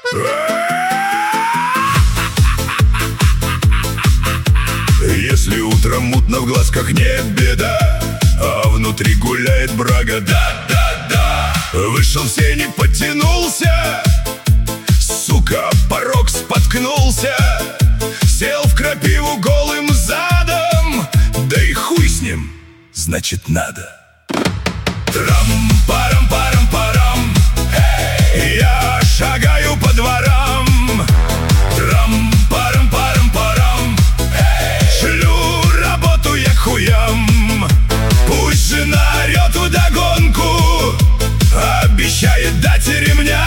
Если утром мутно в глазках, не беда, а внутри гуляет брага. Да-да-да. Вышел в сень и потянулся, сука, порог споткнулся. Сел в крапиву голым задом, да и хуй с ним, значит надо. Трам-парам-парам-парам, я шагаю по дворам. Трам-парам-парам-парам, шлю работу я к хуям. Пусть жена орет вдогонку, обещает дать ремня.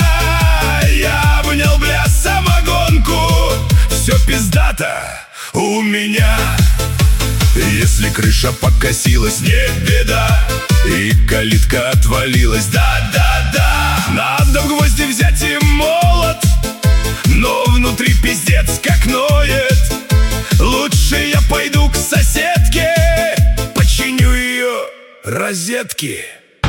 Я обнял, бля, самогонку, все пиздато у меня. Если крыша покосилась, не беда, и калитка отвалилась. Да-да-да. Надо в гвозди взять и молот, но внутри пиздец как ноет. Лучше я пойду к соседке, починю ее розетки.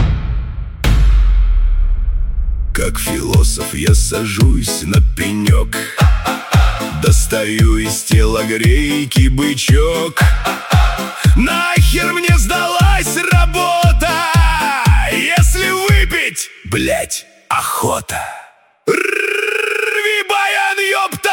Как философ я сажусь на пенек, достаю из телогрейки бычок. Нахер мне сдалась работа, если выпить, блять, охота. Рви баян, ёпта!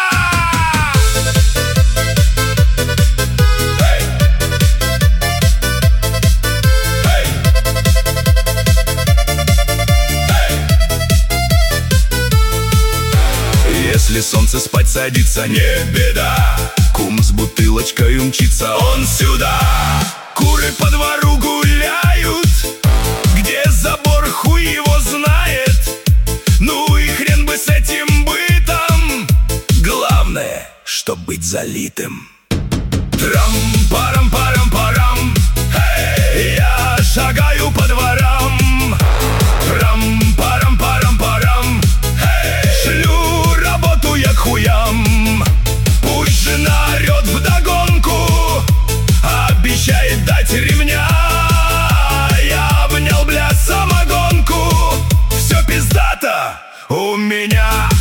Если солнце спать садится, не беда, кум с бутылочкой умчится он сюда. Куры по двору гуляют, где забор хуй его знает. Ну и хрен бы с этим бытом, главное, чтоб быть залитым. Трам-парам-парам-парам, я шагаю по дворам. Трам-парам-парам-парам, шлю работу я к хуям. Пусть жена орет вдогонку, обещает дать ремня. Я обнял, бля, самогонку, все пиздато у меня.